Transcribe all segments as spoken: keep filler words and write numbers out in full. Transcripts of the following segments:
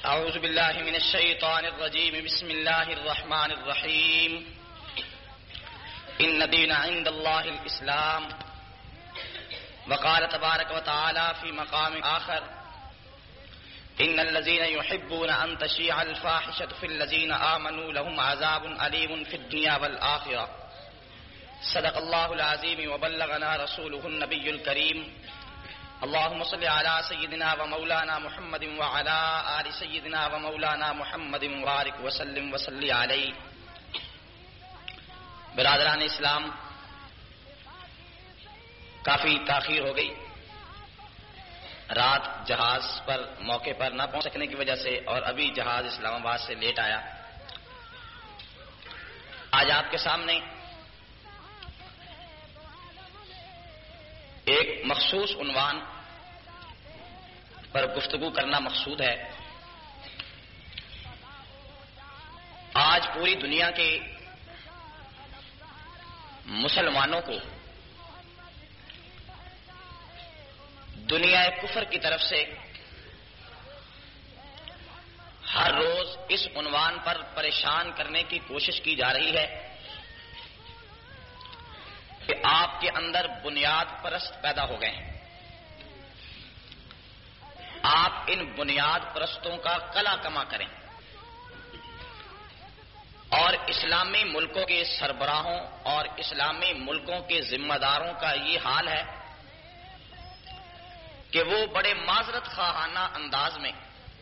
اعوذ باللہ من الشیطان الرجیم بسم اللہ الرحمن الرحیم ان الدین عند اللہ الاسلام وقال تبارک وتعالی فی مقام آخر ان الذین یحبون ان تشیع الفاحشة فی الذین آمنوا لهم عذاب علیم فی الدنیا والآخرہ صدق اللہ العظیم وبلغنا رسولہ النبی الکریم اللهم صل على سيدنا ومولانا محمد وعلى آل سيدنا ومولانا محمد مبارک وسلم وصلی علیہ. برادران اسلام، کافی تاخیر ہو گئی. رات جہاز پر موقع پر نہ پہنچ سکنے کی وجہ سے اور ابھی جہاز اسلام آباد سے لیٹ آیا. آج آپ کے سامنے ایک مخصوص عنوان پر گفتگو کرنا مقصود ہے. آج پوری دنیا کے مسلمانوں کو دنیا کفر کی طرف سے ہر روز اس عنوان پر پریشان کرنے کی کوشش کی جا رہی ہے کہ آپ کے اندر بنیاد پرست پیدا ہو گئے ہیں. آپ ان بنیاد پرستوں کا قلع کما کریں اور اسلامی ملکوں کے سربراہوں اور اسلامی ملکوں کے ذمہ داروں کا یہ حال ہے کہ وہ بڑے معذرت خواہانہ انداز میں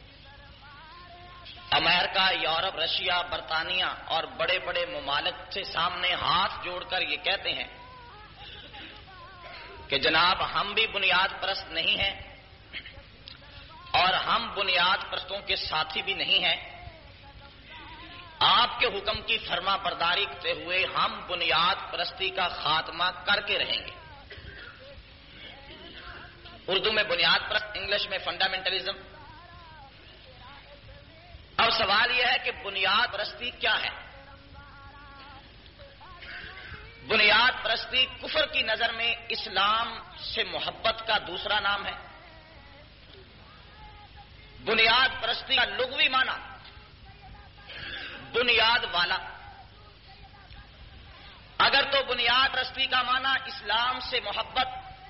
امریکہ، یورپ، رشیا، برطانیہ اور بڑے بڑے ممالک سے سامنے ہاتھ جوڑ کر یہ کہتے ہیں کہ جناب ہم بھی بنیاد پرست نہیں ہیں اور ہم بنیاد پرستوں کے ساتھی بھی نہیں ہیں. آپ کے حکم کی فرما برداری کرتے ہوئے ہم بنیاد پرستی کا خاتمہ کر کے رہیں گے. اردو میں بنیاد پرست، انگلش میں فنڈامنٹلزم. اب سوال یہ ہے کہ بنیاد پرستی کیا ہے؟ بنیاد پرستی کفر کی نظر میں اسلام سے محبت کا دوسرا نام ہے. بنیاد پرستی کا لغوی معنی بنیاد والا. اگر تو بنیاد پرستی کا معنی اسلام سے محبت،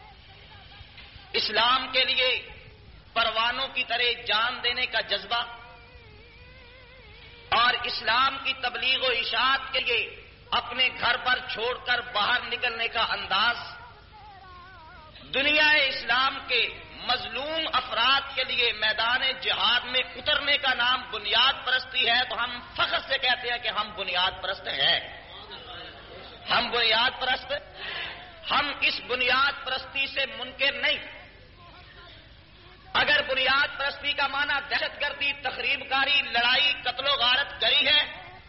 اسلام کے لیے پروانوں کی طرح جان دینے کا جذبہ اور اسلام کی تبلیغ و اشاعت کے لیے اپنے گھر پر چھوڑ کر باہر نکلنے کا انداز، دنیا اسلام کے مظلوم افراد کے لیے میدان جہاد میں اترنے کا نام بنیاد پرستی ہے، تو ہم فخر سے کہتے ہیں کہ ہم بنیاد پرست ہیں. ہم بنیاد پرست، ہم اس بنیاد پرستی سے منکر نہیں. اگر بنیاد پرستی کا معنی دہشت گردی، تخریب کاری، لڑائی، قتل و غارت گری ہے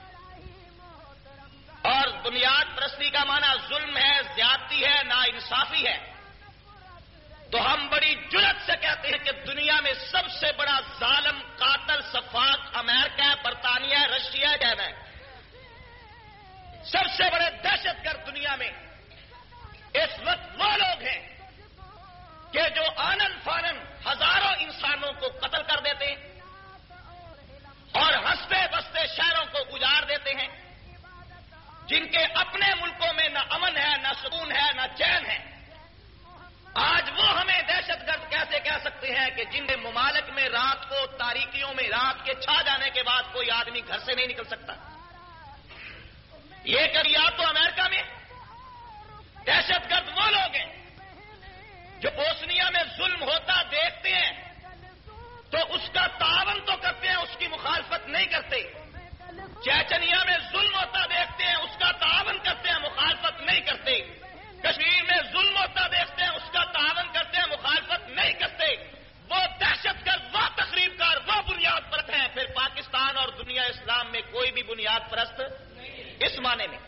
اور بنیاد پرستی کا معنی ظلم ہے، زیادتی ہے، ناانصافی ہے، تو ہم بڑی جرأت سے کہتے ہیں کہ دنیا میں سب سے بڑا ظالم، قاتل، سفاک امریکہ ہے، برطانیہ ہے، رشیا ہے. سب سے بڑے دہشت گرد دنیا میں اس وقت وہ لوگ ہیں کہ جو آنن فانن ہزاروں انسانوں کو قتل کر دیتے ہیں اور ہنستے بستے شہروں کو اجاڑ دیتے ہیں، جن کے اپنے ملکوں میں نہ امن ہے، نہ سکون ہے، نہ چین ہے. آج وہ ہمیں دہشت گرد کیسے کہہ سکتے ہیں کہ جن کے ممالک میں رات کو تاریکیوں میں رات کے چھا جانے کے بعد کوئی آدمی گھر سے نہیں نکل سکتا؟ یہ کبھی آپ تو امریکہ میں دہشت گرد وہ لوگ ہیں جو بوسنیا میں ظلم ہوتا دیکھتے ہیں تو اس کا تعاون تو کرتے ہیں، اس کی مخالفت نہیں کرتے. چیچنیا میں ظلم ہوتا دیکھتے ہیں، اس کا تعاون کرتے ہیں، مخالفت نہیں کرتے. کشمیر میں ظلم ہوتا دیکھتے ہیں، اس کا تعاون کرتے ہیں، مخالفت نہیں کرتے. وہ دہشت گرد، وہ تخریب کار، وہ بنیاد پرست ہیں. پھر پاکستان اور دنیا اسلام میں کوئی بھی بنیاد پرست اس معنی میں.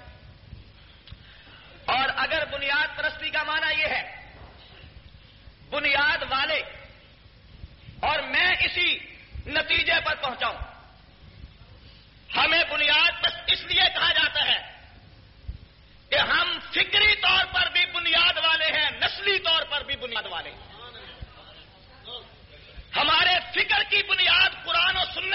اور اگر بنیاد پرستی کا معنی یہ ہے بنیاد والے، اور میں اسی نتیجے پر پہنچاؤں، ہمیں بنیاد پرست اس لیے کہا جاتا ہے کہ ہم فکری طور پر بھی بنیاد والے ہیں، نسلی طور پر بھی بنیاد والے ہیں. ہمارے فکر کی بنیاد قرآن و سنت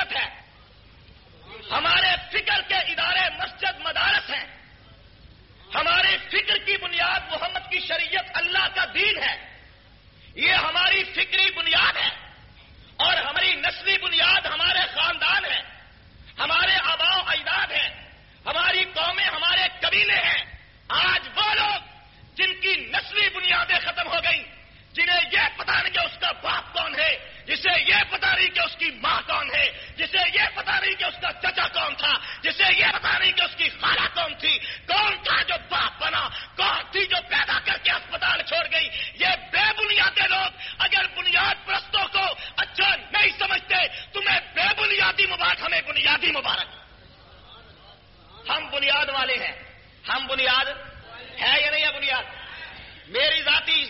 کے ادارے مسجد مدارس ہیں. ہماری فکر کی بنیاد محمد کی شریعت اللہ کا دین ہے. یہ ہماری فکری بنیاد ہے اور ہماری نسلی بنیاد ہمارے خاندان ہے، ہمارے آباء و اجداد ہیں، ہماری قومیں، ہمارے قبیلے ہیں. آج وہ لوگ جن کی نسلی بنیادیں ختم ہو گئیں، جنہیں یہ پتا نہیں کہ اس کا باپ کون ہے، جسے یہ پتا نہیں کہ اس کی ماں کون ہے، جسے یہ پتا نہیں کہ اس کا چچا کون تھا، جسے یہ پتا نہیں کہ اس کی خالہ کون تھی، کون تھا جو باپ بنا، کون تھی جو پیدا کر کے اسپتال چھوڑ گئی. یہ بے بنیادے لوگ اگر بنیاد پرستوں کو اچھا نہیں سمجھتے، تمہیں بے بنیادی مبارک، ہمیں بنیادی مبارک. ہم بنیاد والے ہیں. ہم بنیاد ہے یا نہیں ہے بنیاد؟ میری ذاتی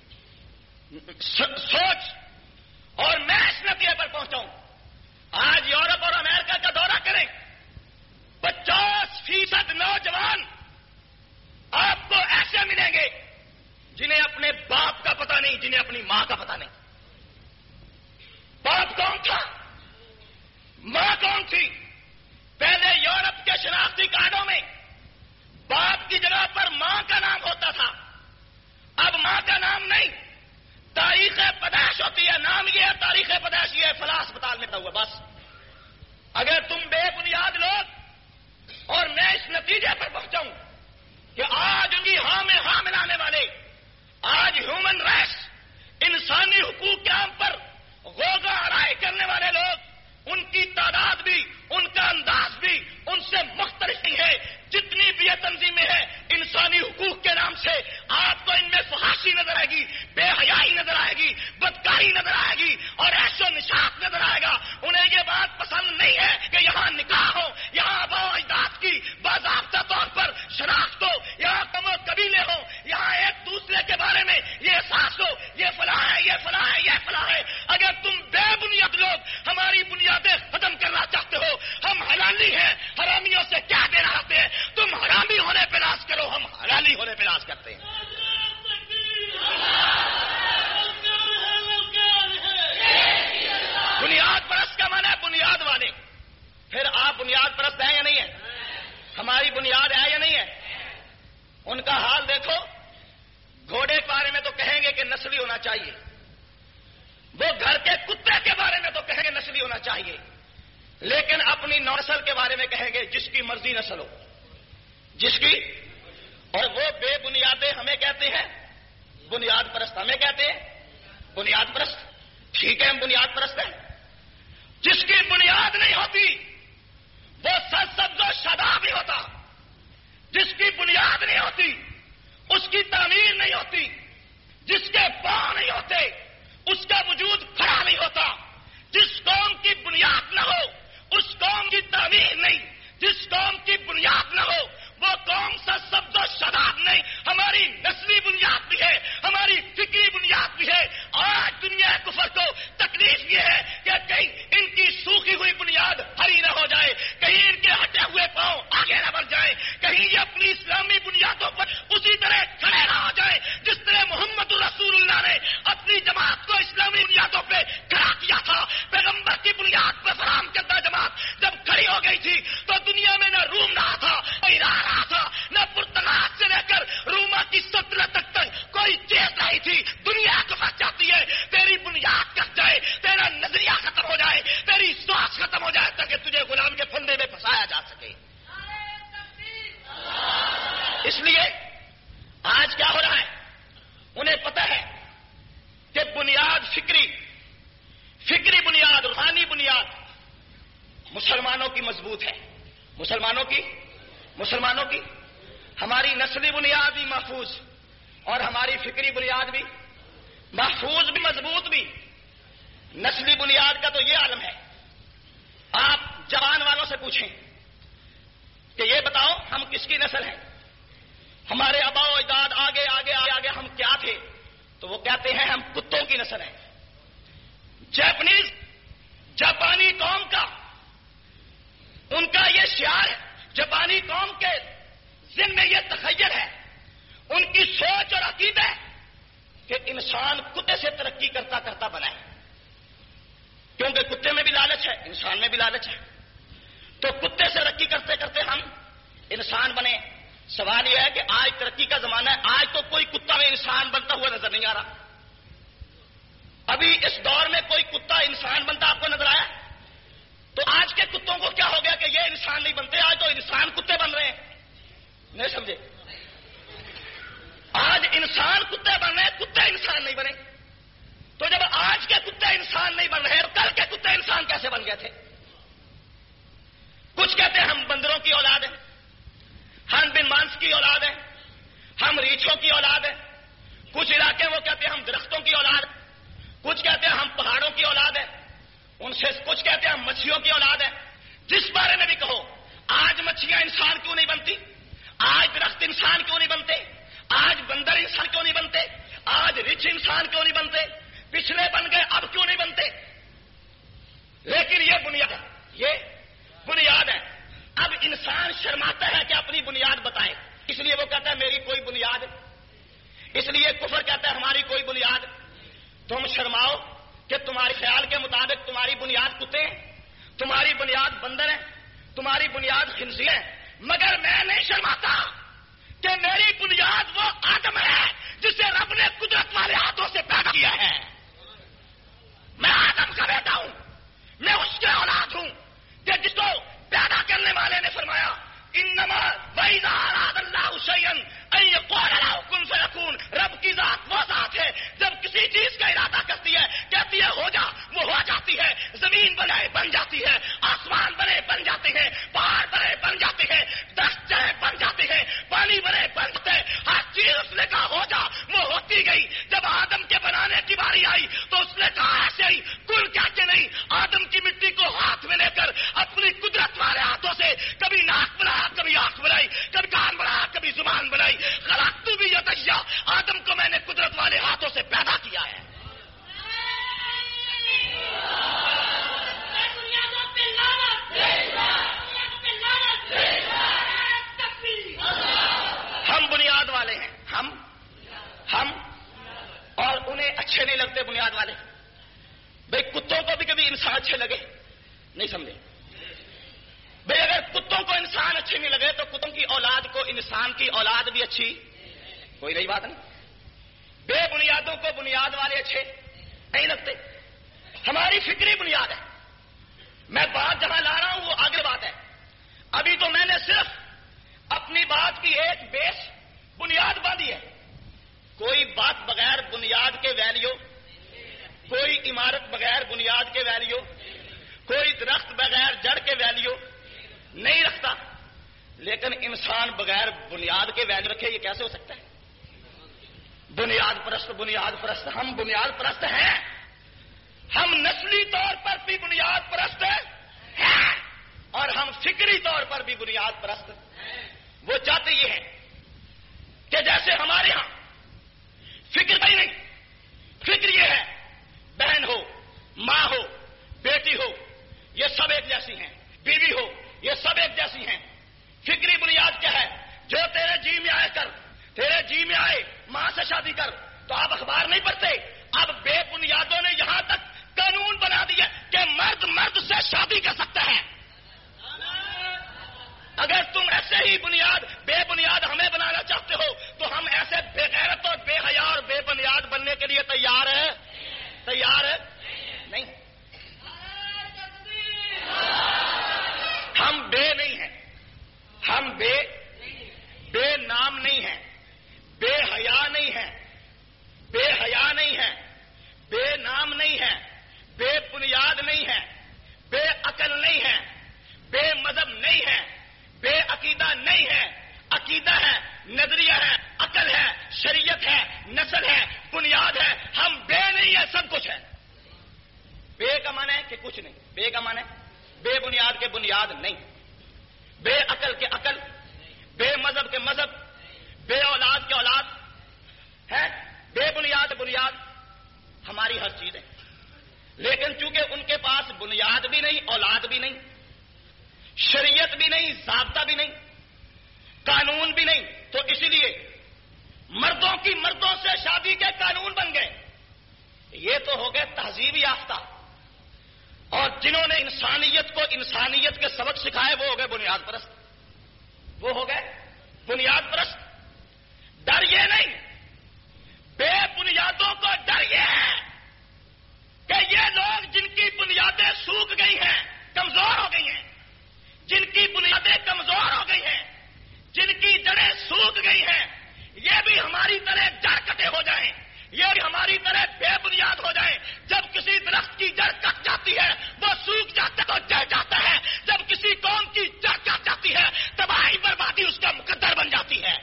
سوچ اور میں اس نتیجے پر پہنچا ہوں. آج یورپ اور امریکہ کا دورہ کریں، پچاس فیصد نوجوان آپ کو ایسے ملیں گے جنہیں اپنے باپ کا پتہ نہیں، جنہیں اپنی ماں کا پتہ نہیں. باپ کون تھا، ماں کون تھی؟ پہلے یورپ کے شناختی کارڈوں میں باپ کی جگہ پر ماں کا نام ہوتا تھا. اب ماں کا نام نہیں، تاریخ پیدائش ہوتی ہے. نام یہ ہے، تاریخ پیدائش یہ ہے، فلاں اسپتال میں ہوا. بس اگر تم بے بنیاد لوگ، اور میں اس نتیجے پر پہنچاؤں کہ آج ان کی ہاں میں ہاں ملانے والے، آج ہیومن رائٹس، انسانی حقوق کے عام پر غوغا آرائی کرنے والے لوگ، ان کی تعداد بھی، ان کا انداز بھی ان سے مختلف نہیں ہے. جتنی بھی یہ تنظیمیں ہیں انسانی حقوق کے نام سے، آپ کو ان میں فحاشی نظر آئے گی، بے حیائی نظر آئے گی، بدکاری نظر آئے گی اور عیش و نشاط نظر آئے گا. انہیں یہ بات پسند نہیں ہے کہ یہاں نکاح ہو، یہاں آباء و اجداد کی باضابطہ طور پر شناخت ہو، یہاں قوم و قبیلے ہوں، یہاں ایک دوسرے کے بارے میں یہ احساس ہو یہ فلاں ہے، یہ فلاں ہے، یہ فلاں ہے. اگر تم بے بنیاد لوگ ہماری بنیادیں ختم کرنا چاہتے ہو، ہم حلالی ہیں، حرامیوں سے کیا دینا چاہتے ہیں؟ تم حرامی ہونے پہ ناز کرو، ہم حلالی ہونے پہ ناز کرتے ہیں. بنیاد پرست کا معنی ہے بنیاد والے. پھر آپ بنیاد پرست ہیں یا نہیں ہیں؟ ہماری بنیاد ہے یا نہیں ہے؟ ان کا حال دیکھو. گھوڑے کے بارے میں تو کہیں گے کہ نسلی ہونا چاہیے، وہ گھر کے کتے کے بارے میں تو کہیں گے نسلی ہونا چاہیے، لیکن اپنی نسل کے بارے میں کہیں گے جس کی مرضی نسل ہو، جس کی. اور وہ بے بنیادیں ہمیں کہتے ہیں بنیاد پرست، ہمیں کہتے ہیں بنیاد پرست. ٹھیک ہے، ہم بنیاد پرست ہیں. جس کی بنیاد نہیں ہوتی وہ سرسبز و شاداب نہیں ہوتا. جس کی بنیاد نہیں ہوتی اس کی تعمیر نہیں ہوتی. جس کے پاؤں نہیں ہوتے اس کا وجود کھڑا نہیں ہوتا. جس قوم کی بنیاد نہ ہو اس قوم کی تعمیر نہیں. جس قوم کی بنیاد نہ ہو وہ قوم سرسبز و شاداب نہیں. ہماری نسلی بنیاد بھی ہے، ہماری فکری بنیاد بھی ہے. آج دنیا کفر کو تکلیف یہ ہے کہ کہیں ان کی سوکھی ہوئی بنیاد ہری نہ ہو جائے، کہیں ان کے ہٹے ہوئے پاؤں آگے نہ بڑھ جائیں، کہیں یہ اپنی اسلامی بنیادوں پر اسی طرح کھڑے نہ ہو جائیں جس طرح محمد رسول اللہ نے اپنی جماعت کو اسلامی بنیادوں پہ کھڑا کیا تھا. پیغمبر کی بنیاد پر فراہم کردہ جماعت جب کھڑی ہو گئی تھی تو دنیا میں نہ روم رہا تھا، نہ ایران رہا تھا، نہ پرتگال سے لے کر روما کی سلطنت تک تک کوئی چیز نہیں تھی. دنیا کو بچ جاتی ہے تیری بنیاد کٹ جائے، تیرا نظریہ ختم ہو جائے، تیری سوچ ختم ہو جائے تاکہ تجھے غلام کے پھندے میں پھنسایا جا سکے. اس لیے آج کیا ہو رہا ہے؟ انہیں پتہ ہے کہ بنیاد فکری فکری بنیاد، روحانی بنیاد مسلمانوں کی مضبوط ہے. مسلمانوں کی مسلمانوں کی ہماری نسلی بنیاد بھی محفوظ اور ہماری فکری بنیاد بھی محفوظ بھی مضبوط بھی. نسلی بنیاد کا تو یہ عالم ہے. آپ جوان والوں سے پوچھیں کہ یہ بتاؤ ہم کس کی نسل ہیں، ہمارے آباء و اجداد آگے آگے آگے آگے ہم کیا تھے؟ تو وہ کہتے ہیں ہم کتوں کی نسل ہیں. جاپنیز جاپانی قوم کا ان کا یہ شعار ہے، جاپانی قوم کے ذہن میں یہ تخیل ہے، ان کی سوچ اور عقیدہ ہے کہ انسان کتے سے ترقی کرتا کرتا بنا ہے، کیونکہ کتے میں بھی لالچ ہے، انسان میں بھی لالچ ہے. تو کتے سے ترقی کرتے کرتے ہم انسان بنے. سوال یہ ہے کہ آج ترقی کا زمانہ ہے, آج تو کوئی کتا میں انسان بنتا ہوا نظر نہیں آ رہا. ابھی اس دور میں کوئی کتا انسان بنتا آپ کو نظر آیا؟ تو آج کے کتوں کو کیا ہو گیا کہ یہ انسان نہیں بنتے, آج تو انسان کتے بن رہے ہیں. نہیں سمجھے؟ آج انسان کتے بن رہے ہیں, کتے انسان نہیں بنے. تو جب آج کے کتے انسان نہیں بن رہے تو کل کے کتے انسان کیسے بن گئے تھے؟ کچھ کہتے ہیں ہم بندروں کی اولاد ہیں, ہم بن مانس کی اولاد ہیں, ہم ریچھوں کی اولاد ہیں. کچھ علاقے وہ کہتے ہیں ہم درختوں کی اولاد ہیں, کچھ کہتے ہیں ہم پہاڑوں کی اولاد ہیں, ان سے کچھ کہتے ہیں ہم مچھلیوں کی اولاد ہیں. جس بارے میں بھی کہو, آج مچھلیاں انسان کیوں نہیں بنتی, آج درخت انسان کیوں نہیں بنتے, آج بندر انسان کیوں نہیں بنتے, آج ریچھ انسان کیوں نہیں بنتے, پچھلے بن گئے اب کیوں نہیں بنتے؟ لیکن یہ بنیاد ہے, یہ بنیاد ہے. اب انسان شرماتا ہے کہ اپنی بنیاد بتائے, اس لیے وہ کہتا ہے میری کوئی بنیاد, اس لیے کفر کہتا ہے ہماری کوئی بنیاد. تم شرماؤ کہ تمہارے خیال کے مطابق تمہاری بنیاد کتے ہیں, تمہاری بنیاد بندر ہے, تمہاری بنیاد خنزیر ہے, مگر میں نہیں شرماتا کہ میری بنیاد وہ آدم ہے جسے رب نے قدرت والے ہاتھوں سے پیدا کیا ہے. میں آدم کا بیٹا ہوں, میں اس کے اولاد ہوں کہ جس کو پیدا کرنے والے نے فرمایا انما وَإِذَا أَرَادَ اللَّهُ شَيْئًا أَن يَقُولَ لَهُ كُن فَيَكُونُ. رب کی ذات وہ ذات ہے جب کسی چیز کا ارادہ کرتی ہے, کہتی ہے ہو جا, وہ ہو جاتی ہے. زمین بنے بن جاتی ہے, آسمان بنے بن جاتے ہیں, پہاڑ بنے بن جاتے ہیں, درخت چاہے بن جاتے ہیں, پانی بنے بن جاتے ہیں. ہر چیز اس نے کہا ہو جا, وہ ہوتی گئی. جب آدم کے بنانے کی باری آئی تو اس نے کہا ایسے ہی کن کیا کہ نہیں. آدم کی مٹی کو ہاتھ میں لے کر اپنی قدرت والے ہاتھوں سے کبھی ناک بنایا, کبھی آنکھ بنائی, کبھی کان بنایا, کبھی زبان بنائی. خلقت بھی یدیا, آدم کو میں نے قدرت والے ہاتھوں سے پیدا کیا ہے. ہم بنیاد والے ہیں, ہم ہم اور انہیں اچھے نہیں لگتے بنیاد والے. بھئی کتوں کو بھی کبھی انسان اچھے لگے؟ نہیں سمجھے؟ بھئی اگر کتوں کو انسان اچھے نہیں لگے تو کتوں کی اولاد کو انسان کی اولاد بھی اچھی کوئی نئی بات نہیں. بے بنیادوں کو بنیاد والے اچھے نہیں لگتے. ہماری فکری بنیاد ہے. میں بات جہاں لا رہا ہوں وہ آگے بات ہے. ابھی تو میں نے صرف اپنی بات کی ایک بیس بنیاد باندھی ہے. کوئی بات بغیر بنیاد کے ویلیو, کوئی عمارت بغیر بنیاد کے ویلیو, کوئی درخت بغیر جڑ کے ویلیو نہیں رکھتا. لیکن انسان بغیر بنیاد کے ویلیو رکھے, یہ کیسے ہو سکتا ہے؟ بنیاد پرست, بنیاد پرست. ہم بنیاد پرست ہیں, ہم نسلی طور پر بھی بنیاد پرست ہیں اور ہم فکری طور پر بھی بنیاد پرست. وہ چاہتے یہ ہیں کہ جیسے ہمارے ہاں فکر ہی نہیں, فکر یہ ہے بہن ہو, ماں ہو, بیٹی ہو, یہ سب ایک جیسی ہیں, بیوی ہو, یہ سب ایک جیسی ہیں. فکری بنیاد کیا ہے؟ جو تیرے جی میں آئے کر, تیرے جی میں آئے ماں سے شادی کر. تو آپ اخبار نہیں پڑھتے؟ اب بے بنیادوں نے یہاں تک قانون بنا دیا کہ مرد مرد سے شادی کر سکتا ہے. اگر تم ایسے ہی بنیاد بے بنیاد ہمیں بنانا چاہتے ہو تو ہم ایسے بے غیرت اور بے حیا اور بے بنیاد بننے کے لیے تیار ہے؟ تیار ہے نہیں. ہم بے نہیں ہیں, ہم بے بے نام نہیں ہیں, بے حیا نہیں ہیں, بے حیا نہیں ہیں, بے نام نہیں ہیں, بے بنیاد نہیں ہیں, بے عقل نہیں ہیں, بے مذہب نہیں ہیں, بے عقیدہ نہیں ہے. عقیدہ ہے, نظریہ ہے, عقل ہے, شریعت ہے, نسل ہے, بنیاد ہے. ہم بے نہیں ہے, سب کچھ ہے. بے کا معنی ہے کہ کچھ نہیں, بے کا معنی ہے بے بنیاد کے بنیاد نہیں, بے عقل کے عقل, بے مذہب کے مذہب, بے اولاد کے اولاد ہے, بے بنیاد بنیاد ہماری ہر چیز ہے. لیکن چونکہ ان کے پاس بنیاد بھی نہیں, اولاد بھی نہیں, شریعت بھی نہیں, ضابطہ بھی نہیں, قانون بھی نہیں, تو اسی لیے مردوں کی مردوں سے شادی کے قانون بن گئے. یہ تو ہو گئے تہذیب یافتہ, اور جنہوں نے انسانیت کو انسانیت کے سبق سکھائے وہ ہو گئے بنیاد پرست، وہ ہو گئے بنیاد پرست۔ ڈر یہ نہیں، بے بنیادوں کو ڈر یہ ہے کہ یہ لوگ جن کی بنیادیں سوکھ گئی ہیں، کمزور ہو گئی ہیں، جن کی بنیادیں کمزور ہو گئی ہیں، جن کی جڑیں سوکھ گئی ہیں، یہ بھی ہماری طرح جڑ کٹے ہو جائیں، یہ بھی ہماری طرح بے بنیاد ہو جائیں۔ جب کسی درخت کی جڑ کٹ جاتی ہے وہ سوکھ جاتا ہے تو جل جاتا ہے، جب کسی قوم کی جڑ کٹ جاتی ہے تباہی بربادی اس کا مقدر بن جاتی ہے۔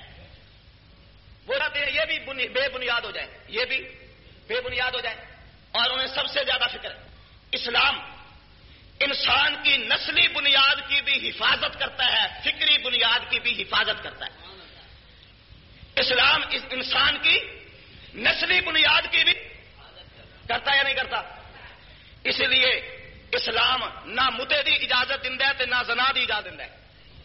وہ کہتے ہیں یہ بھی بے بنیاد ہو جائیں، یہ بھی بے بنیاد ہو جائیں، اور انہیں سب سے زیادہ فکر ہے۔ اسلام انسان کی نسلی بنیاد کی بھی حفاظت کرتا ہے، فکری بنیاد کی بھی حفاظت کرتا ہے۔ اسلام اس انسان کی نسلی بنیاد کی بھی کرتا یا نہیں کرتا؟ اس لیے اسلام نہ متے دی اجازت دیندا ہے تے نہ زنا دی اجازت دیندا ہے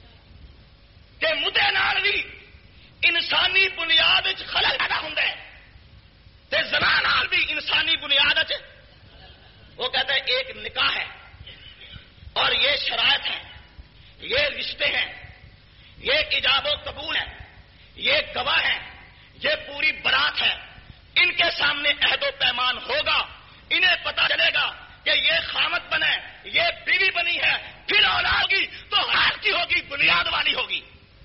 کہ متے نال بھی انسانی بنیاد وچ خلل پیدا ہوندا ہے تے زنا نال بھی انسانی بنیاد وچ، وہ کہتا ہے ایک نکاح ہے اور یہ شرائط ہیں، یہ رشتے ہیں، یہ ایجاب و قبول ہے، یہ گواہ ہیں، یہ پوری برات ہے، ان کے سامنے عہد و پیمان ہوگا، انہیں پتا چلے گا کہ یہ خامت بنے، یہ بیوی بنی ہے، پھر اولاد ہوگی تو حال کی ہوگی، بنیاد والی ہوگی،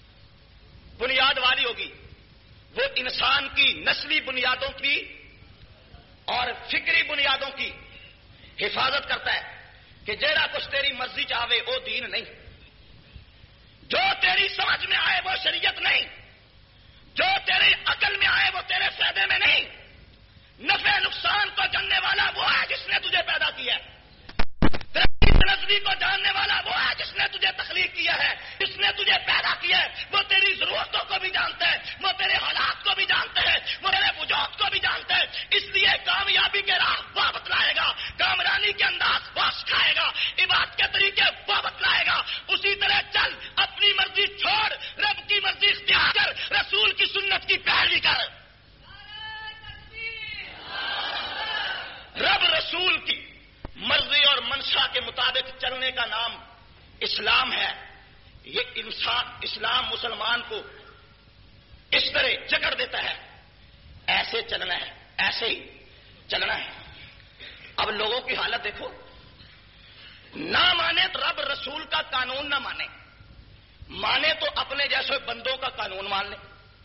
بنیاد والی ہوگی۔ وہ انسان کی نسلی بنیادوں کی اور فکری بنیادوں کی حفاظت کرتا ہے کہ جیڑا کچھ تیری مرضی چاہے وہ دین نہیں، جو تیری سمجھ میں آئے وہ شریعت نہیں، جو تیری عقل میں آئے وہ تیرے فائدے میں نہیں۔ نفع نقصان کو جاننے والا وہ ہے جس نے تجھے پیدا کیا ہے، نظری کو جاننے والا وہ ہے جس نے تجھے تخلیق کیا ہے، جس نے تجھے پیدا کیا ہے، وہ تیری ضرورتوں کو بھی جانتا ہے، وہ تیرے حالات کو بھی جانتا ہے، وہ تیرے وجود کو بھی جانتا ہے۔ اس لیے کامیابی کے راہ وہ بتلائے گا، کامرانی کے انداز وہ سکھائے گا، عبادت کے طریقے وہ بتلائے گا۔ اسی طرح چل، اپنی مرضی چھوڑ، رب کی مرضی اختیار کر، رسول کی سنت کی پیروی کر۔ رب رسول کی مرضی اور منشا کے مطابق چلنے کا نام اسلام ہے۔ یہ انسان اسلام مسلمان کو اس طرح جکڑ دیتا ہے، ایسے چلنا ہے، ایسے ہی چلنا ہے۔ اب لوگوں کی حالت دیکھو، نہ مانے تو رب رسول کا قانون نہ مانے، مانے تو اپنے جیسے بندوں کا قانون مان لے۔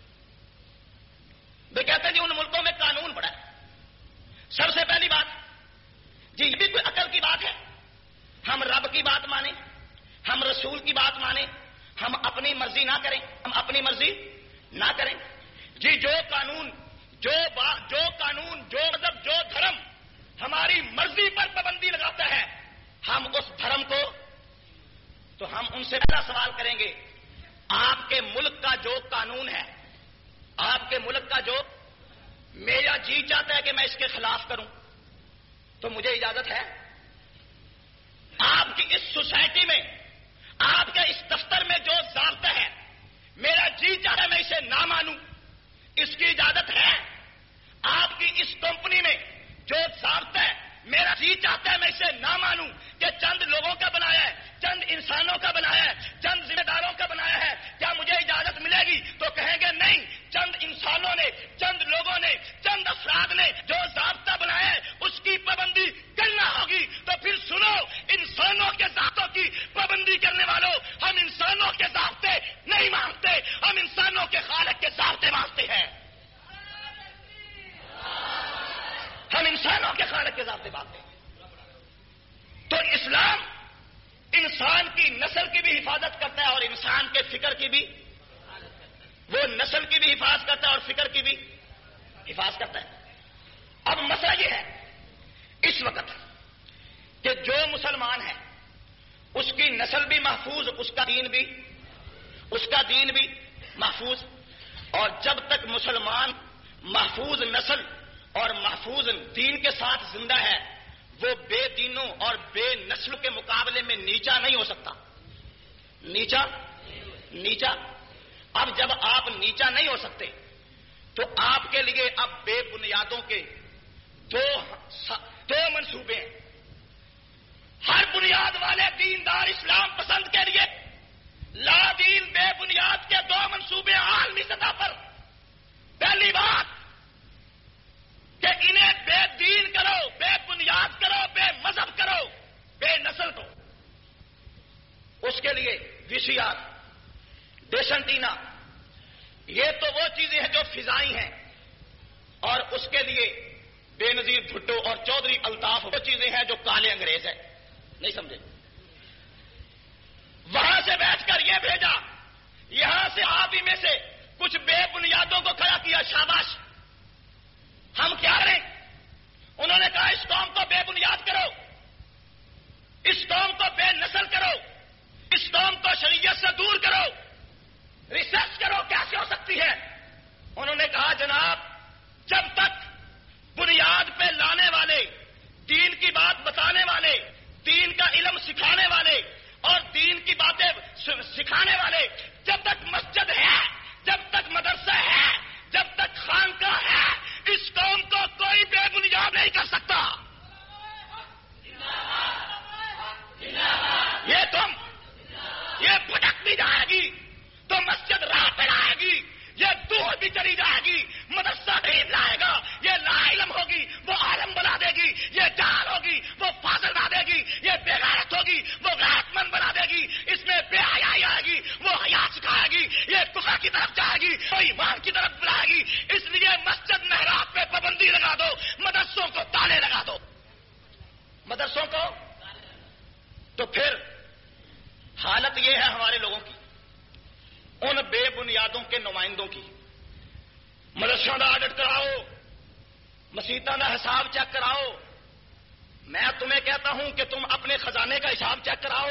وہ کہتے ہیں جی ان ملکوں میں قانون بڑا ہے۔ سب سے پہلی بات جی یہ بھی کوئی عقل کی بات ہے، ہم رب کی بات مانیں، ہم رسول کی بات مانیں، ہم اپنی مرضی نہ کریں، ہم اپنی مرضی نہ کریں۔ جی جو قانون جو بات جو قانون جو مذہب جو دھرم ہماری مرضی پر پابندی لگاتا ہے، ہم اس دھرم کو تو ہم ان سے پہلا سوال کریں گے، آپ کے ملک کا جو قانون ہے، آپ کے ملک کا جو میرا جی چاہتا ہے کہ میں اس کے خلاف کروں تو مجھے اجازت ہے؟ آپ کی اس سوسائٹی میں، آپ کے اس دفتر میں جو ضابطہ ہے، میرا جی چاہتا ہے میں اسے نہ مانوں، اس کی اجازت ہے؟ آپ کی اس کمپنی میں جو ضابطہ ہے، میرا جی چاہتا ہے میں اسے نہ مانوں کہ چند لوگوں کا بنایا ہے، چند انسانوں کا بنایا ہے، چند ذمہ داروں کا بنایا ہے، کیا مجھے اجازت ملے گی؟ تو کہیں گے نہیں، چند انسانوں نے، چند لوگوں نے، چند افراد نے جو ضابطہ بنایا ہے اس کی پابندی کرنا ہوگی۔ تو پھر سنو، انسانوں کے ضابطوں کی پابندی کرنے والوں، ہم انسانوں کے ضابطے نہیں مانتے، ہم انسانوں کے خالق کے ضابطے مانتے ہیں، ہم انسانوں کے خالق کے ضابطے مانتے ہیں۔ تو اسلام انسان کی نسل کی بھی حفاظت کرتا ہے اور انسان کے فکر کی بھی، وہ نسل کی بھی حفاظت کرتا ہے اور فکر کی بھی حفاظت کرتا ہے۔ اب مسئلہ یہ ہے اس وقت کہ جو مسلمان ہے اس کی نسل بھی محفوظ، اس کا دین بھی اس کا دین بھی محفوظ، اور جب تک مسلمان محفوظ نسل اور محفوظ دین کے ساتھ زندہ ہے وہ بے دینوں اور بے نسل کے مقابلے میں نیچا نہیں ہو سکتا، نیچا نیچا اب جب آپ نیچا نہیں ہو سکتے تو آپ کے لیے اب بے بنیادوں کے دو دو منصوبے ہیں۔ ہر بنیاد والے دیندار اسلام پسند کے لیے لا دین بے بنیاد کے دو منصوبے عالمی سطح پر. پہلی بات کہ انہیں بے دین کرو، بے بنیاد کرو، بے مذہب کرو، بے نسل کرو. اس کے لیے وی سی آر، ڈیسنٹینا، یہ تو وہ چیزیں ہیں جو فضائی ہیں، اور اس کے لیے بے نظیر بھٹو اور چودھری الطاف وہ چیزیں ہیں جو کالے انگریز ہیں. نہیں سمجھے؟ وہاں سے بیٹھ کر یہ بھیجا، یہاں سے آپ ہی میں سے کچھ بے بنیادوں کو کھڑا کیا. شاباش، ہم کیا کریں؟ انہوں نے کہا اس قوم کو بے بنیاد کرو، اس قوم کو بے نسل کرو، اس قوم کو شریعت سے دور کرو، ریسرچ کرو کیسے ہو سکتی ہے. انہوں نے کہا جناب جب تک بنیاد پہ لانے والے، دین کی بات بتانے والے، دین کا علم سکھانے والے اور دین کی باتیں سکھانے والے جب تک مسجد ہے، جب تک مدرسہ ہے، جب تک خانقاہ ہے، اس قوم کو کوئی بے بنیاد نہیں کر سکتا. یہ تم یہ بھٹک بھی جائے گی تو مسجد راہ پہ آئے گی، یہ دور بھی چلی جائے گی، مدرسہ ڈھیب لائے گا، یہ لا علم ہوگی وہ عالم بنا دے گی، یہ جہل ہوگی وہ فاضل بنا دے گی، یہ بے غیرت ہوگی وہ غیرت مند بنا دے گی، اس میں بے حیائی آئے گی وہ حیا سکھائے گی، یہ کفر کی طرف جائے گی وہ ایمان کی طرف بلائے گی. اس لیے مسجد محراب پہ پابندی لگا دو، مدرسوں کو تالے لگا دو. مدرسوں کو تو پھر حالت یہ ہے ہمارے لوگوں کی، ان بے بنیادوں کے نمائندوں کی. مدرسوں کا آڈٹ کراؤ، مسیتوں کا حساب چیک کراؤ. میں تمہیں کہتا ہوں کہ تم اپنے خزانے کا حساب چیک کراؤ.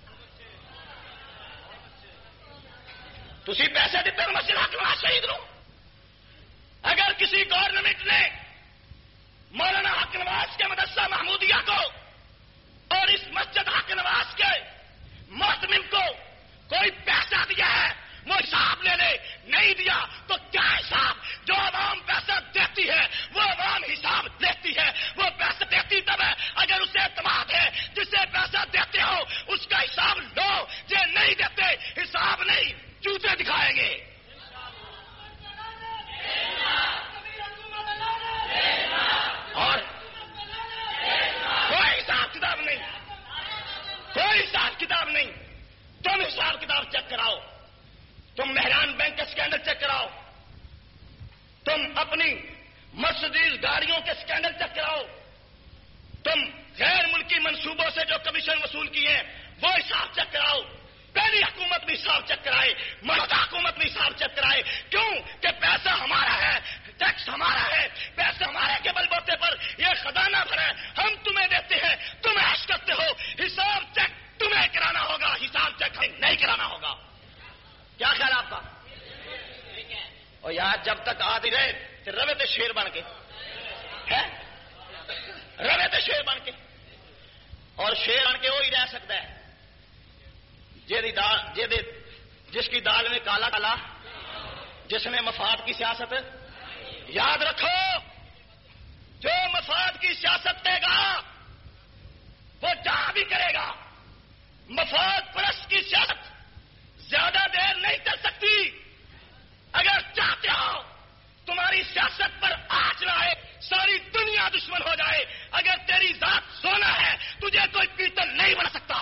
تسی پیسے دیتے ہو مسجد حق نواز شہید نو. اگر کسی گورنمنٹ نے مولانا حق نواز کے مدرسہ محمودیہ کو اور اس مسجد حق نواز کے محتمم کو کوئی پیسہ دیا ہے وہ حساب لے لے، نہیں دیا تو کیا حساب؟ جو عوام پیسہ دیتی ہے وہ عوام حساب دیتی ہے، وہ پیسہ دیتی تب ہے اگر اسے اعتماد ہے. جسے پیسہ دیتے ہو اس کا حساب لو، جو نہیں دیتے حساب نہیں، چوتے دکھائیں گے. اور کوئی حساب کتاب نہیں، کوئی حساب کتاب نہیں. تم حساب کتاب چیک کراؤ، تم مہران بینک کا اسکینڈل چیک کراؤ، تم اپنی مرسڈیز گاڑیوں کے اسکینڈل چیک کراؤ، تم غیر ملکی منصوبوں سے جو کمیشن وصول کیے وہ حساب چیک کراؤ. پہلی حکومت بھی حساب چیک کرائے، موجودہ حکومت بھی حساب چیک کرائے. کیوں کہ پیسہ ہمارا ہے، ٹیکس ہمارا ہے، پیسہ ہمارے کے بل بوتے پر یہ خزانہ بھرا ہے، ہم تمہیں دیتے ہیں، تم عیش کرتے ہو. حساب چیک تمہیں کرانا ہوگا، حساب چیک نہیں کرانا ہوگا. کیا خیال آپ کا؟ اور یار جب تک آدھی رہے تو روے تو شیر بن کے ہے، روے تو شیر بن کے، اور شیر بن کے وہی رہ سکتا ہے جس کی دال میں کالا کالا، جس نے مفاد کی سیاست. یاد رکھو جو مفاد کی سیاست دے گا وہ جہاں بھی کرے گا. مفاد پرست کی سیاست زیادہ دیر نہیں چل سکتی. اگر چاہتے ہو تمہاری سیاست پر آنچ نہ آئے، ساری دنیا دشمن ہو جائے، اگر تیری ذات سونا ہے تجھے کوئی پیتل نہیں بنا سکتا.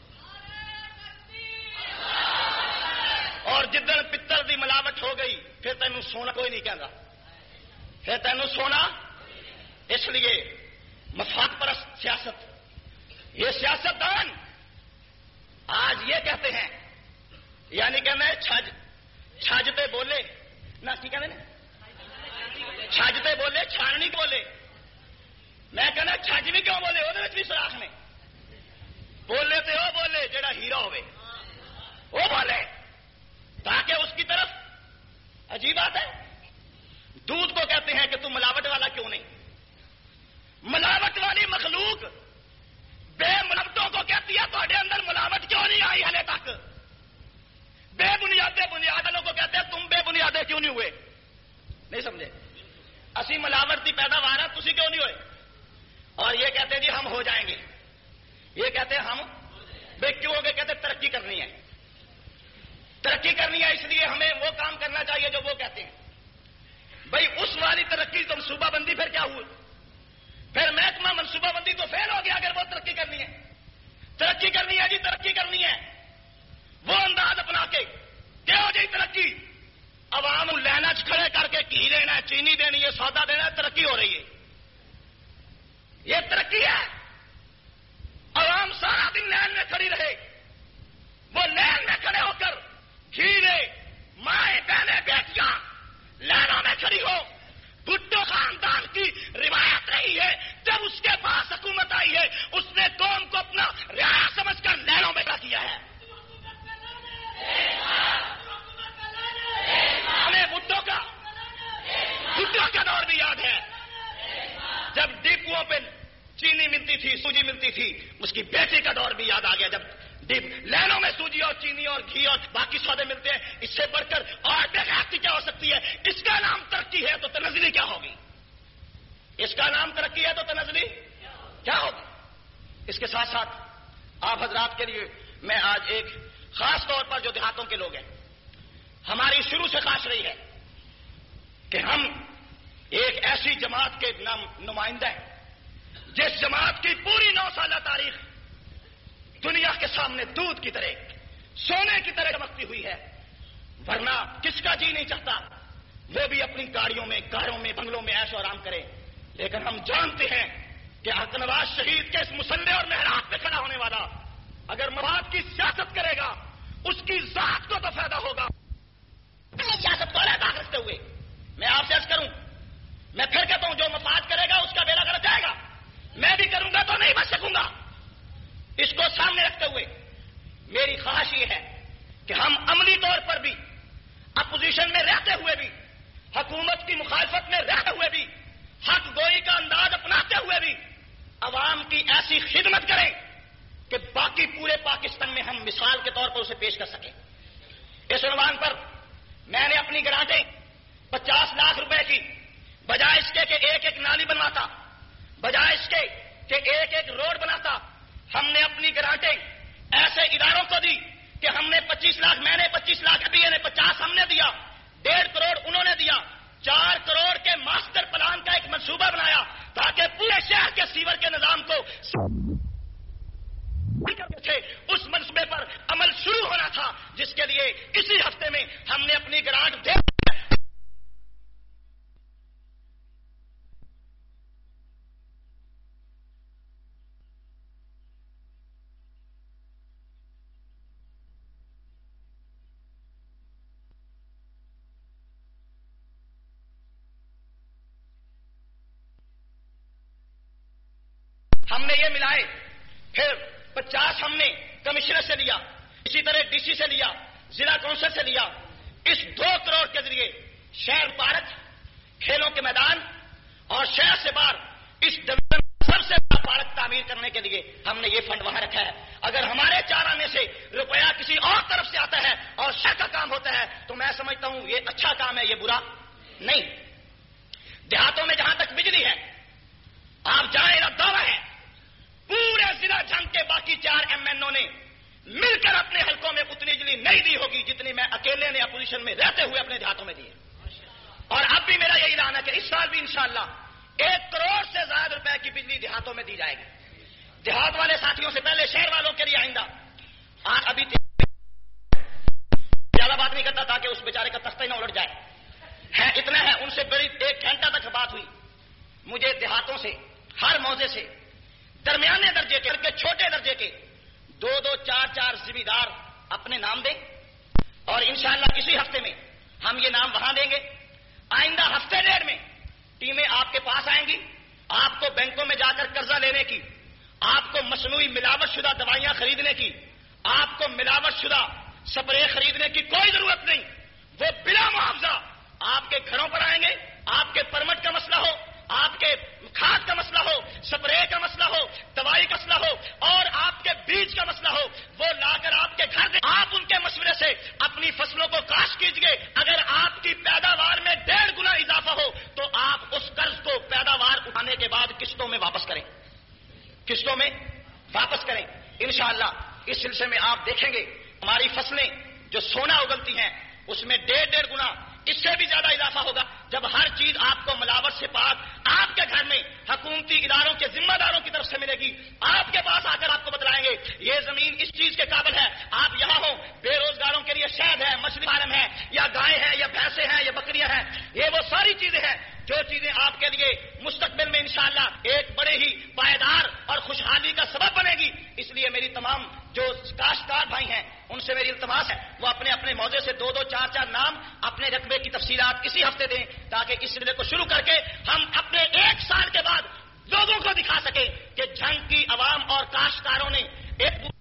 اور جدن پتر دی ملاوٹ ہو گئی پھر تینوں سونا کوئی نہیں کہتا، پھر تینوں سونا. اس لیے مفاد پرست سیاست، یہ سیاست دان آج یہ کہتے ہیں، یعنی کہ میں چھج چھجتے بولے نہ کی کہتے ہیں چھجتے بولے چھاننی بولے. میں کہنا چھج بھی کیوں بولے، وہ بھی سراخ نے بولے تو وہ بولے جڑا ہیرا ہوئے وہ بولے، تاکہ اس کی طرف عجیب بات ہے. دودھ کو کہتے ہیں کہ تم ملاوٹ والا کیوں نہیں. ملاوٹ والی مخلوق بے ملاوٹوں کو کہتی ہے تھوڑے اندر ملاوٹ کیوں نہیں آئی ہلے تک. بے بنیادیں بنیادوں کو کہتے ہیں تم بے بنیادیں کیوں نہیں ہوئے. نہیں سمجھے؟ اسی ملاوٹ کی پیداوار ہے، تسی کیوں نہیں ہوئے. اور یہ کہتے ہیں جی ہم ہو جائیں گے. یہ کہتے ہیں ہم بے کیوں ہو گئے؟ کہتے ترقی کرنی ہے، ترقی کرنی ہے، اس لیے ہمیں وہ کام کرنا چاہیے جو وہ کہتے ہیں۔ بھائی اس والی ترقی تو منصوبہ بندی پھر کیا ہوئی؟ پھر محکمہ منصوبہ بندی تو فیل ہو گیا اگر وہ ترقی کرنی ہے۔ ترقی کرنی ہے جی، ترقی کرنی ہے، وہ انداز اپنا کے کیا ہو جائے ترقی؟ عوام لینا کھڑے کر کے گھی دینا ہے، چینی دینی ہے، سودا دینا ہے، ترقی ہو رہی ہے، یہ ترقی ہے۔ عوام سارا دن لین میں کھڑی رہے، وہ لین میں کھڑے ہو کر گھی دے، مائیں بہنیں بیٹیاں لینوں میں کھڑی ہو۔ بھٹو خاندان کی روایت رہی ہے، جب اس کے پاس حکومت آئی ہے اس نے قوم کو اپنا رعایا سمجھ کر لینوں میں کھڑا کیا ہے۔ ہمیں بھٹو کا بھٹو کا دور بھی یاد ہے، جب ڈپوؤں پہ چینی ملتی تھی، سوجی ملتی تھی، اس کی بیٹی کا دور بھی یاد آ گیا، جب لینوں میں سوجی اور چینی اور گھی اور باقی سودے ملتے ہیں۔ اس سے بڑھ کر اور بےغیرتی کیا ہو سکتی ہے؟ اس کا نام ترقی ہے تو تنزلی کیا ہوگی؟ اس کا نام ترقی ہے تو تنزلی کیا ہوگی؟ اس کے ساتھ ساتھ آپ حضرات کے لیے میں آج ایک خاص طور پر جو دیہاتوں کے لوگ ہیں، ہماری شروع سے خواہش رہی ہے کہ ہم ایک ایسی جماعت کے نمائندہ ہیں جس جماعت کی پوری نو سالہ تاریخ دنیا کے سامنے دودھ کی طرح، سونے کی طرح چمکتی ہوئی ہے، ورنہ کس کا جی نہیں چاہتا وہ بھی اپنی گاڑیوں میں، کاروں میں، بنگلوں میں عیش و آرام کرے، لیکن ہم جانتے ہیں کہ حق نواز شہید کے اس مسلح اور محراب پہ کھڑا ہونے والا اگر مفاد کی سیاست کرے گا اس کی ذات کو تو فائدہ ہوگا۔ سیاست کو علیحدہ رکھتے ہوئے میں آپ سے عرض کروں، میں پھر کہتا ہوں جو مفاد کرے گا اس کا بیڑا غرق جائے گا، میں بھی کروں گا تو نہیں بچ سکوں گا۔ اس کو سامنے رکھتے ہوئے میری خواہش یہ ہے کہ ہم عملی طور پر بھی اپوزیشن میں رہتے ہوئے بھی، حکومت کی مخالفت میں رہتے ہوئے بھی، حق گوئی کا انداز اپناتے ہوئے بھی عوام کی ایسی خدمت کریں کہ باقی پورے پاکستان میں ہم مثال کے طور پر اسے پیش کر سکیں۔ اس عنوان پر میں نے اپنی گرانٹیں پچاس لاکھ روپے کی، بجائے اس کے کہ ایک ایک نالی بنواتا، بجائے اس کے کہ ایک ایک روڈ بناتا، ہم نے اپنی گرانٹیں ایسے اداروں کو دی کہ ہم نے پچیس لاکھ میں نے پچیس لاکھ ابھی نے پچاس ہم نے دیا، ڈیڑھ کروڑ انہوں نے دیا، چار کروڑ کے ماسٹر پلان کا ایک منصوبہ بنایا تاکہ پورے شہر کے سیور کے نظام کو تھے اس منصوبے پر عمل شروع ہونا تھا، جس کے لیے اسی ہفتے میں ہم نے اپنی گرانٹ دے ہم نے یہ ملائے، پھر پچاس ہم نے کمشنر سے لیا، اسی طرح ڈی سی سے لیا، ضلع کونسل سے لیا، اس دو کروڑ کے ذریعے شہر پارک، کھیلوں کے میدان اور شہر سے باہر اس ڈویژن سب سے بڑا پارک تعمیر کرنے کے لیے ہم نے یہ فنڈ وہاں رکھا ہے۔ اگر ہمارے چار آنے سے روپیہ کسی اور طرف سے آتا ہے اور شہر کا کام ہوتا ہے تو میں سمجھتا ہوں یہ اچھا کام ہے، یہ برا نہیں۔ دیہاتوں میں جہاں تک بجلی ہے، آپ جائیں، دعویٰ ہے پورے ضلع جھنگ کے باقی چار ایم این او نے مل کر اپنے حلقوں میں اتنی بجلی نہیں دی ہوگی جتنی میں اکیلے نے اپوزیشن میں رہتے ہوئے اپنے دیہاتوں میں دی ہے۔ اور اب بھی میرا یہ اعلان ہے کہ اس سال بھی انشاءاللہ ایک کروڑ سے زیادہ روپے کی بجلی دیہاتوں میں دی جائے گی۔ دیہات والے ساتھیوں سے پہلے شہر والوں کے لیے آئندہ آج ابھی زیادہ بات نہیں کرتا تاکہ اس بیچارے کا تختہ ہی نہ الٹ جائے، ہے اتنا ہے، ان سے بڑی ایک گھنٹہ تک بات ہوئی، مجھے دیہاتوں سے ہر موضے سے درمیانے درجے کے کے چھوٹے درجے کے دو دو چار چار ذمہ دار اپنے نام دیں، اور انشاءاللہ اسی ہفتے میں ہم یہ نام وہاں دیں گے۔ آئندہ ہفتے ڈیڑھ میں ٹیمیں آپ کے پاس آئیں گی، آپ کو بینکوں میں جا کر قرضہ لینے کی، آپ کو مصنوعی ملاوٹ شدہ دوائیاں خریدنے کی، آپ کو ملاوٹ شدہ سپرے خریدنے کی کوئی ضرورت نہیں، وہ بلا معاوضہ آپ کے گھروں پر آئیں گے۔ آپ کے پرمٹ کا مسئلہ ہو، آپ کے کھاد کا مسئلہ ہو، سپرے کا مسئلہ ہو، دوائی کا مسئلہ ہو، اور آپ کے بیج کا مسئلہ ہو، وہ لا کر آپ کے گھر دیں۔ آپ ان کے مشورے سے اپنی فصلوں کو کاشت کیجیے، اگر آپ کی پیداوار میں ڈیڑھ گنا اضافہ ہو تو آپ اس قرض کو پیداوار اٹھانے کے بعد قسطوں میں واپس کریں، قسطوں میں واپس کریں انشاءاللہ۔ اس سلسلے میں آپ دیکھیں گے ہماری فصلیں جو سونا اگلتی ہیں اس میں ڈیڑھ ڈیڑھ گنا اس سے بھی زیادہ اضافہ ہوگا جب ہر چیز آپ کو ملاوٹ سے پاک آپ کے گھر میں حکومتی اداروں کے ذمہ داروں کی طرف سے ملے گی۔ آپ کے پاس آ کر آپ کو بتلائیں گے یہ زمین اس چیز کے قابل ہے، آپ یہاں ہو، بے روزگاروں کے لیے شہد ہے، مچھلی فارم ہے، یا گائے ہے، یا بھینسیں ہیں، یا بکریاں ہیں، یہ وہ ساری چیزیں ہیں جو چیزیں آپ کے لیے مستقبل میں انشاءاللہ ایک بڑے ہی پائیدار اور خوشحالی کا سبب بنے گی۔ اس لیے میری تمام جو کاشتکار بھائی ہیں ان سے میری التماس ہے وہ اپنے اپنے موضع سے دو دو چار چار نام اپنے رقبے کی تفصیلات اسی ہفتے دیں تاکہ اس سلسلے کو شروع کر کے ہم اپنے ایک سال کے بعد لوگوں کو دکھا سکیں کہ جنگ کی عوام اور کاشتکاروں نے ایک